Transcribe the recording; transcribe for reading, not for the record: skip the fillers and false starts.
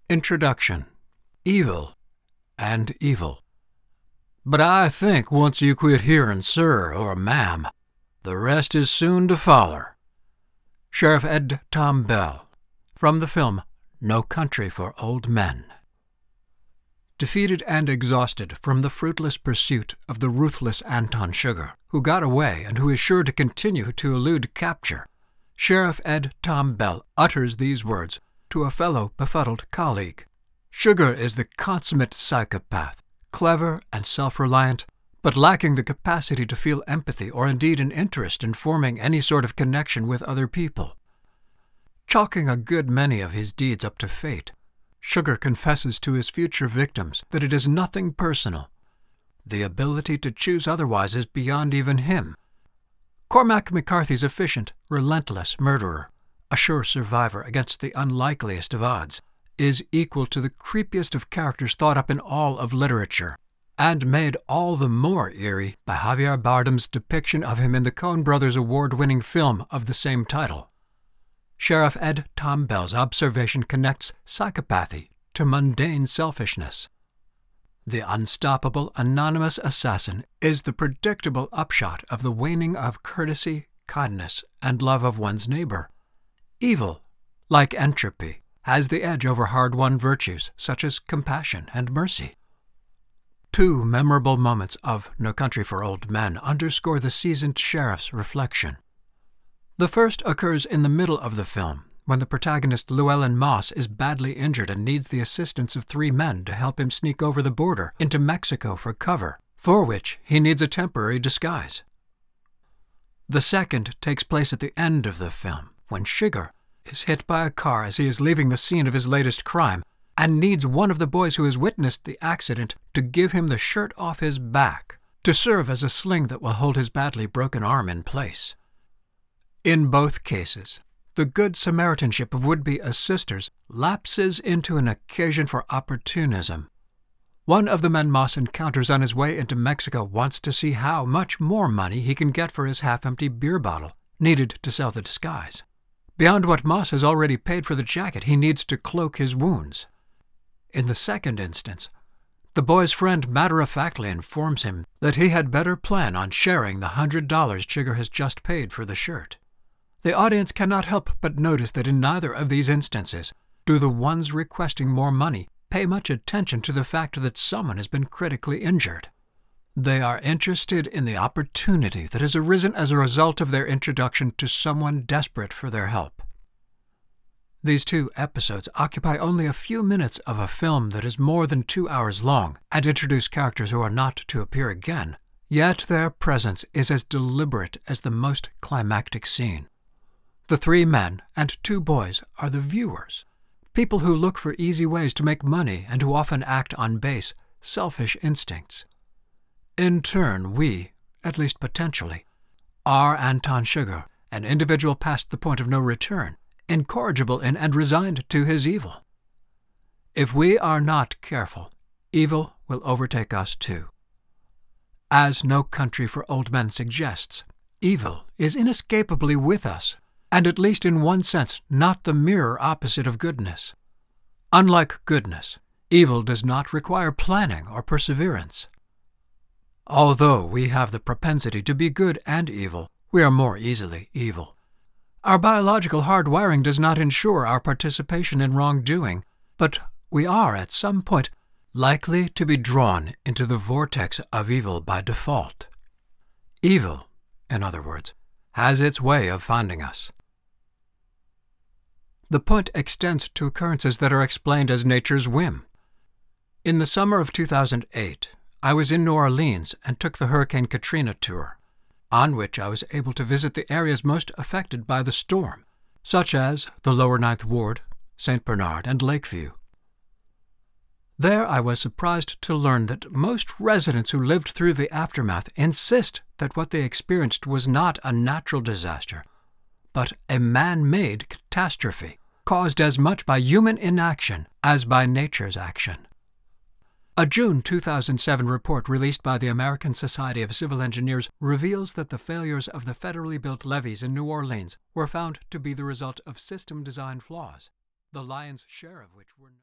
Introduction. Evil and evil. But I think once you quit hearing sir or ma'am, the rest is soon to foller. Sheriff Ed Tom Bell, from the film No Country for Old Men. Defeated and exhausted from the fruitless pursuit of the ruthless Anton Sugar, who got away and who is sure to continue to elude capture, Sheriff Ed Tom Bell utters these words to a fellow befuddled colleague. Sugar is the consummate psychopath, clever and self-reliant, but lacking the capacity to feel empathy or indeed an interest in forming any sort of connection with other people. Chalking a good many of his deeds up to fate, Sugar confesses to his future victims that it is nothing personal. The ability to choose otherwise is beyond even him. Cormac McCarthy's efficient, relentless murderer, a sure survivor against the unlikeliest of odds, is equal to the creepiest of characters thought up in all of literature, and made all the more eerie by Javier Bardem's depiction of him in the Coen Brothers award-winning film of the same title. Sheriff Ed Tom Bell's observation connects psychopathy to mundane selfishness. The unstoppable anonymous assassin is the predictable upshot of the waning of courtesy, kindness, and love of one's neighbor. Evil, like entropy, has the edge over hard-won virtues such as compassion and mercy. Two memorable moments of No Country for Old Men underscore the seasoned sheriff's reflection. The first occurs in the middle of the film, when the protagonist Llewellyn Moss is badly injured and needs the assistance of three men to help him sneak over the border into Mexico for cover, for which he needs a temporary disguise. The second takes place at the end of the film, when Sugar is hit by a car as he is leaving the scene of his latest crime and needs one of the boys who has witnessed the accident to give him the shirt off his back to serve as a sling that will hold his badly broken arm in place. In both cases, the good Samaritanship of would-be assisters lapses into an occasion for opportunism. One of the men Moss encounters on his way into Mexico wants to see how much more money he can get for his half-empty beer bottle, needed to sell the disguise. Beyond what Moss has already paid for the jacket, he needs to cloak his wounds. In the second instance, the boy's friend matter-of-factly informs him that he had better plan on sharing the $100 Sugar has just paid for the shirt. The audience cannot help but notice that in neither of these instances do the ones requesting more money pay much attention to the fact that someone has been critically injured. They are interested in the opportunity that has arisen as a result of their introduction to someone desperate for their help. These two episodes occupy only a few minutes of a film that is more than 2 hours long and introduce characters who are not to appear again, yet their presence is as deliberate as the most climactic scene. The three men and two boys are the viewers, people who look for easy ways to make money and who often act on base, selfish instincts. In turn, we, at least potentially, are Anton Sugar, an individual past the point of no return, incorrigible in and resigned to his evil. If we are not careful, evil will overtake us too. As No Country for Old Men suggests, evil is inescapably with us, and at least in one sense not the mirror opposite of goodness. Unlike goodness, evil does not require planning or perseverance. Although we have the propensity to be good and evil, we are more easily evil. Our biological hardwiring does not ensure our participation in wrongdoing, but we are at some point likely to be drawn into the vortex of evil by default. Evil, in other words, has its way of finding us. The point extends to occurrences that are explained as nature's whim. In the summer of 2008, I was in New Orleans and took the Hurricane Katrina tour, on which I was able to visit the areas most affected by the storm, such as the Lower Ninth Ward, St. Bernard, and Lakeview. There I was surprised to learn that most residents who lived through the aftermath insist that what they experienced was not a natural disaster, but a man-made catastrophe, caused as much by human inaction as by nature's action. A June 2007 report released by the American Society of Civil Engineers reveals that the failures of the federally built levees in New Orleans were found to be the result of system design flaws, the lion's share of which were